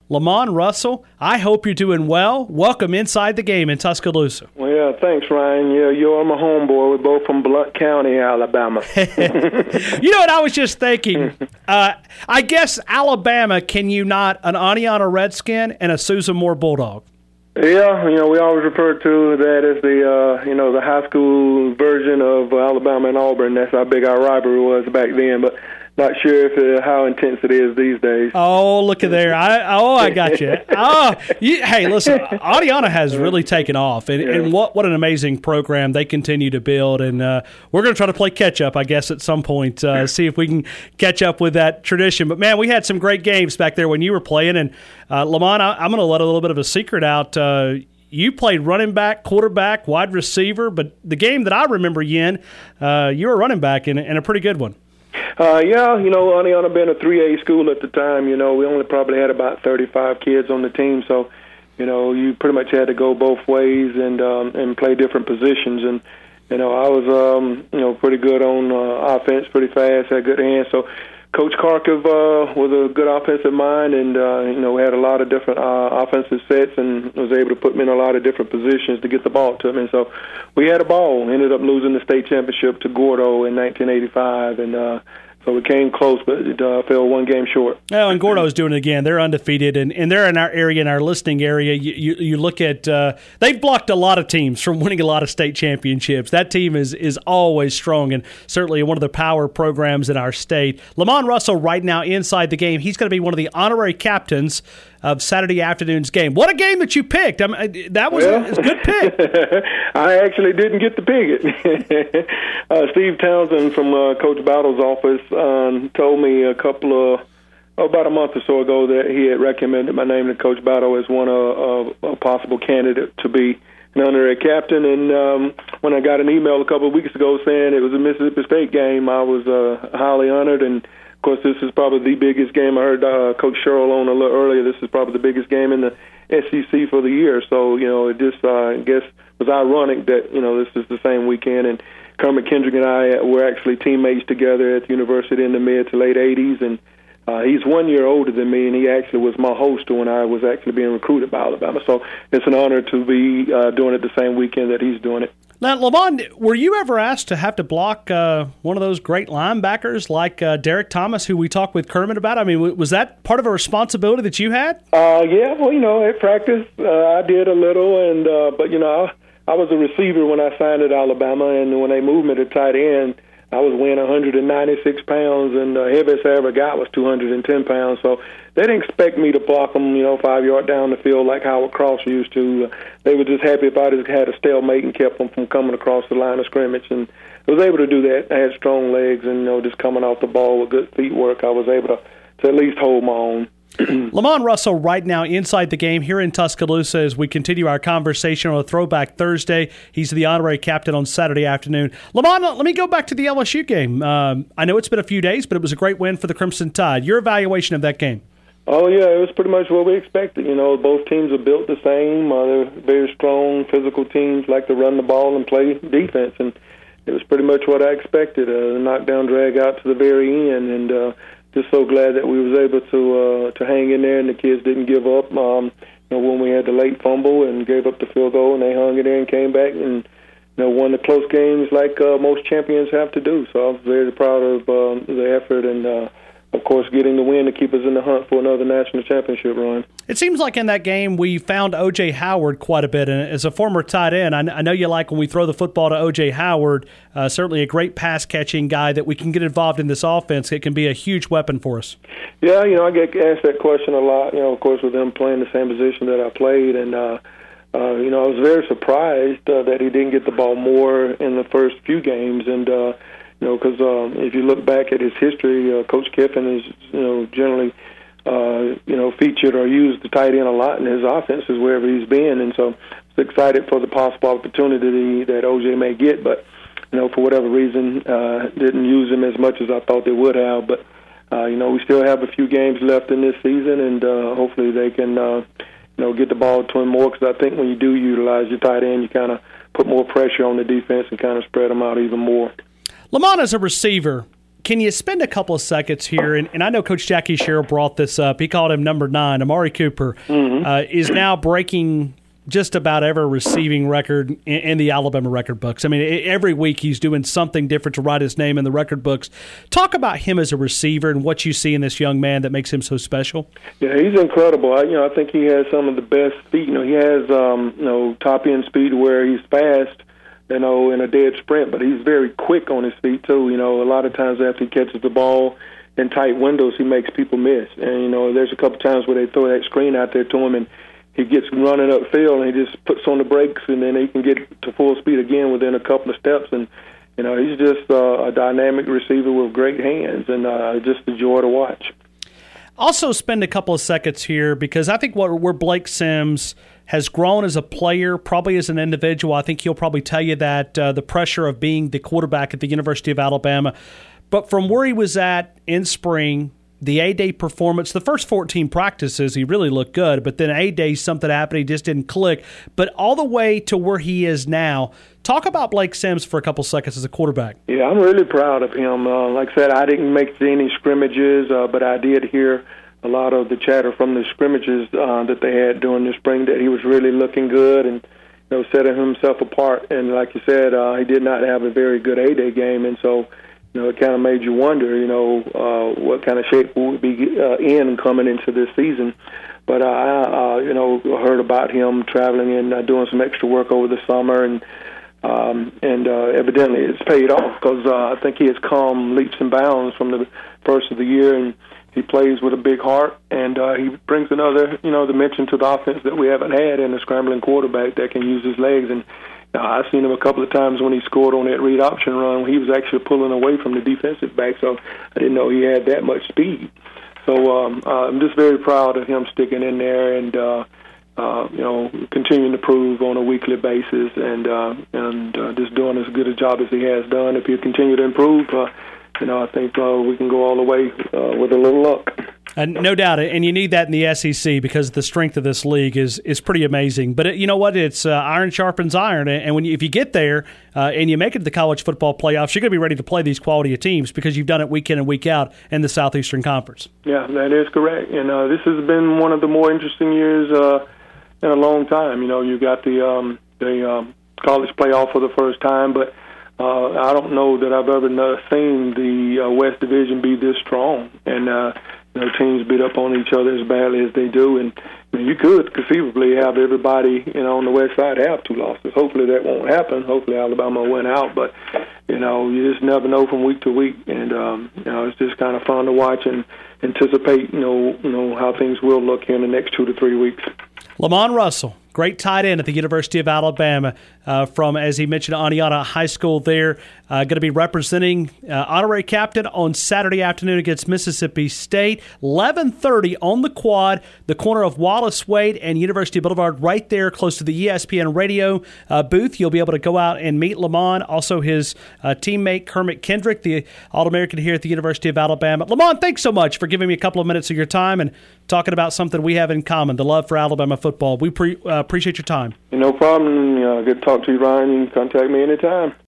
Lamont Russell, I hope you're doing well. Welcome inside the game in Tuscaloosa. Well, yeah, thanks, Ryan. Yeah, you're my homeboy. We're both from Blount County, Alabama. You know what I was just thinking? I guess Alabama can unite an Aniana Redskin and a Susan Moore Bulldog. Yeah, we always refer to that as the high school version of Alabama and Auburn. That's how big our rivalry was back then, but not sure if how intense it is these days. Oh, look at there. I got you. Hey, listen, Adiana has really taken off, and what an amazing program they continue to build, and we're going to try to play catch-up, I guess, at some point, see if we can catch up with that tradition. But, man, we had some great games back there when you were playing, and Lamont, I'm going to let a little bit of a secret out. You played running back, quarterback, wide receiver, but the game that I remember you in, you were running back in a pretty good one. Aniana being a 3A school at the time, we only probably had about 35 kids on the team, so, you pretty much had to go both ways and play different positions. And, I was, pretty good on offense, pretty fast, had good hands. So Coach Kharkiv was a good offensive mind, and, we had a lot of different offensive sets and was able to put me in a lot of different positions to get the ball to me. So we had a ball, ended up losing the state championship to Gordo in 1985, and so we came close, but it fell one game short. Oh, and Gordo's doing it again. They're undefeated, and they're in our area, in our listening area. You look at they've blocked a lot of teams from winning a lot of state championships. That team is always strong, and certainly one of the power programs in our state. Lamont Russell right now inside the game. He's going to be one of the honorary captains of Saturday afternoon's game. What a game that you picked. That was a good pick. I actually didn't get to pick it. Steve Townsend from Coach Battle's office told me about a month or so ago that he had recommended my name to Coach Battle as one of a possible candidate to be an honorary captain. And when I got an email a couple of weeks ago saying it was a Mississippi State game, I was highly honored. And of course, this is probably the biggest game. I heard Coach Sherrill on a little earlier. This is probably the biggest game in the SEC for the year. So, it just, I guess, was ironic that, this is the same weekend. And Kermit Kendrick and I were actually teammates together at the university in the mid to late 80s. And he's 1 year older than me, and he actually was my host when I was actually being recruited by Alabama. So it's an honor to be doing it the same weekend that he's doing it. Now, Lamont, were you ever asked to have to block one of those great linebackers like Derek Thomas, who we talked with Kermit about? I mean, was that part of a responsibility that you had? Yeah, well, at practice I did a little, and but I was a receiver when I signed at Alabama, and when they moved me to tight end, I was weighing 196 pounds, and the heaviest I ever got was 210 pounds. So they didn't expect me to block them, 5 yards down the field like Howard Cross used to. They were just happy if I just had a stalemate and kept them from coming across the line of scrimmage. And I was able to do that. I had strong legs, and just coming off the ball with good feet work, I was able to at least hold my own. Lamont Russell right now inside the game here in Tuscaloosa as we continue our conversation on a Throwback Thursday. He's the honorary captain on Saturday afternoon. Lamont, let me go back to the LSU game. I know it's been a few days, but it was a great win for the Crimson Tide. Your evaluation of that game? Oh, yeah, it was pretty much what we expected. Both teams are built the same. They're very strong, physical teams, like to run the ball and play defense. And it was pretty much what I expected, a knockdown drag out to the very end. And just so glad that we was able to hang in there and the kids didn't give up. When we had the late fumble and gave up the field goal, and they hung in there and came back and won the close games like most champions have to do. So I was very proud of the effort and, of course, getting the win to keep us in the hunt for another national championship run. It seems like in that game we found O.J. Howard quite a bit. And as a former tight end, I know you like when we throw the football to O.J. Howard, certainly a great pass-catching guy that we can get involved in this offense. It can be a huge weapon for us. Yeah, I get asked that question a lot, of course, with him playing the same position that I played. And, I was very surprised that he didn't get the ball more in the first few games. And, because if you look back at his history, Coach Kiffin is, generally, featured or used the tight end a lot in his offenses wherever he's been. And so I'm excited for the possible opportunity that O.J. may get. But, for whatever reason, didn't use him as much as I thought they would have. But, we still have a few games left in this season, and hopefully they can, get the ball to him more, because I think when you do utilize your tight end, you kind of put more pressure on the defense and kind of spread them out even more. Lamont, as a receiver, Can you spend a couple of seconds here? And I know Coach Jackie Sherrill brought this up. He called him number 9. Amari Cooper is now breaking just about every receiving record in the Alabama record books. I mean, every week he's doing something different to write his name in the record books. Talk about him as a receiver and what you see in this young man that makes him so special. Yeah, he's incredible. I think he has some of the best feet. He has top end speed where he's fast, in a dead sprint, but he's very quick on his feet too. A lot of times after he catches the ball in tight windows, he makes people miss. And there's a couple times where they throw that screen out there to him, and he gets running upfield, and he just puts on the brakes, and then he can get to full speed again within a couple of steps. And he's just a dynamic receiver with great hands, and just a joy to watch. Also, spend a couple of seconds here because I think where Blake Sims has grown as a player, probably as an individual. I think he'll probably tell you that the pressure of being the quarterback at the University of Alabama. But from where he was at in spring, the A-Day performance, the first 14 practices, he really looked good. But then A-Day, something happened. He just didn't click. But all the way to where he is now, talk about Blake Sims for a couple seconds as a quarterback. Yeah, I'm really proud of him. Like I said, I didn't make any scrimmages, but I did hear a lot of the chatter from the scrimmages that they had during the spring that he was really looking good and setting himself apart. And like you said, he did not have a very good A-Day game, and so it kind of made you wonder, what kind of shape we would be in coming into this season. But I heard about him traveling and doing some extra work over the summer, and evidently it's paid off because I think he has come leaps and bounds from the first of the year, and he plays with a big heart, and he brings another, dimension to the offense that we haven't had in a scrambling quarterback that can use his legs. And I've seen him a couple of times when he scored on that read option run when he was actually pulling away from the defensive back, so I didn't know he had that much speed. So I'm just very proud of him sticking in there and continuing to prove on a weekly basis and just doing as good a job as he has done. If he continue to improve, I think we can go all the way with a little luck. No doubt, and you need that in the SEC because the strength of this league is pretty amazing. But you know what? It's iron sharpens iron, and if you get there and you make it to the college football playoffs, you're going to be ready to play these quality of teams because you've done it week in and week out in the Southeastern Conference. Yeah, that is correct. And this has been one of the more interesting years in a long time. You got the college playoff for the first time, but I don't know that I've ever seen the West Division be this strong, and teams beat up on each other as badly as they do. And you could conceivably have everybody, on the West side have 2 losses. Hopefully that won't happen. Hopefully Alabama will win out, but you just never know from week to week. And it's just kind of fun to watch and anticipate, how things will look here in the next 2 to 3 weeks. Lamon Russell, great tight end at the University of Alabama from, as he mentioned, Oneonta High School there. Going to be representing honorary captain on Saturday afternoon against Mississippi State. 11:30 on the quad, the corner of Wallace Wade and University Boulevard, right there close to the ESPN radio booth. You'll be able to go out and meet Lamon, also his teammate Kermit Kendrick, the All-American here at the University of Alabama. Lamon, thanks so much for giving me a couple of minutes of your time and talking about something we have in common, the love for Alabama football. We appreciate your time. No problem. Good to talk to you, Ryan. You can contact me anytime.